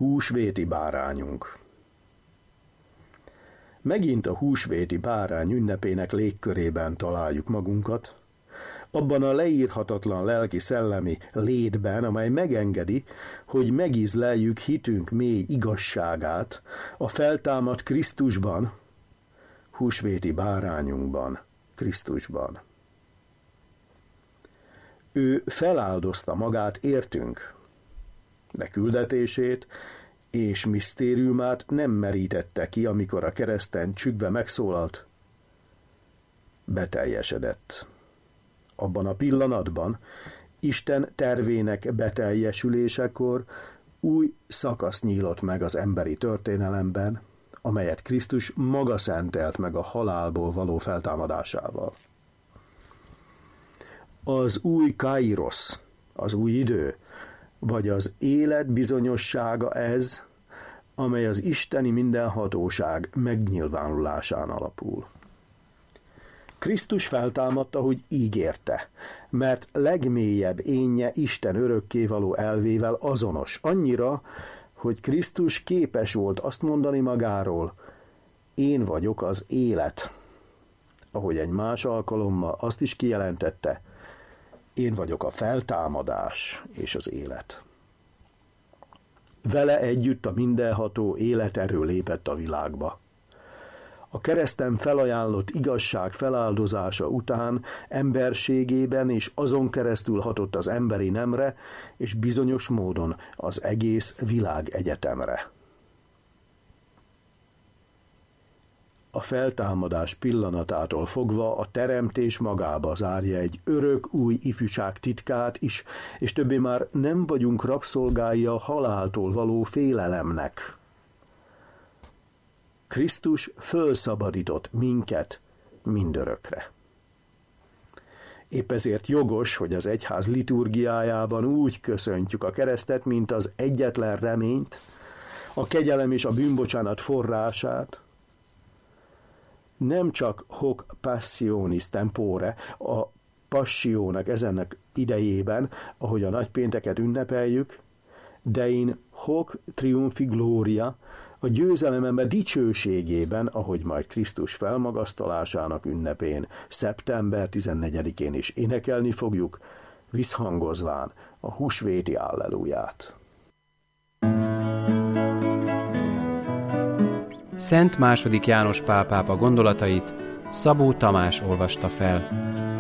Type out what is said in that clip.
Húsvéti bárányunk. Megint a húsvéti bárány ünnepének légkörében találjuk magunkat, abban a leírhatatlan lelki-szellemi létben, amely megengedi, hogy megízleljük hitünk mély igazságát a feltámadt Krisztusban, húsvéti bárányunkban, Krisztusban. Ő feláldozta magát értünk, de küldetését és misztériumát nem merítette ki, amikor a kereszten csüggve megszólalt. Beteljesedett. Abban a pillanatban, Isten tervének beteljesülésekor új szakasz nyílott meg az emberi történelemben, amelyet Krisztus maga szentelt meg a halálból való feltámadásával. Az új kairosz, az új idő, vagy az élet bizonyossága ez, amely az isteni mindenhatóság megnyilvánulásán alapul. Krisztus feltámadta, hogy ígérte, mert legmélyebb énje Isten örökkévaló elvével azonos, annyira, hogy Krisztus képes volt azt mondani magáról, én vagyok az élet. Ahogy egy más alkalommal azt is kijelentette, én vagyok a feltámadás és az élet. Vele együtt a mindenható életerő lépett a világba. A kereszten felajánlott igazság feláldozása után emberségében és azon keresztül hatott az emberi nemre, és bizonyos módon az egész világegyetemre. A feltámadás pillanatától fogva a teremtés magába zárja egy örök új ifjúság titkát is, és többé már nem vagyunk rabszolgái a haláltól való félelemnek. Krisztus fölszabadított minket mindörökre. Épp ezért jogos, hogy az egyház liturgiájában úgy köszöntjük a keresztet, mint az egyetlen reményt, a kegyelem és a bűnbocsánat forrását, nem csak hoc passionis tempore, a passiónak ezennek idejében, ahogy a nagypénteket ünnepeljük, de in hoc triumphi gloria, a győzelem ember dicsőségében, ahogy majd Krisztus felmagasztalásának ünnepén, szeptember 14-én is énekelni fogjuk, visszhangozván a húsvéti alleluját. Szent II. János Pál pápa gondolatait Szabó Tamás olvasta fel.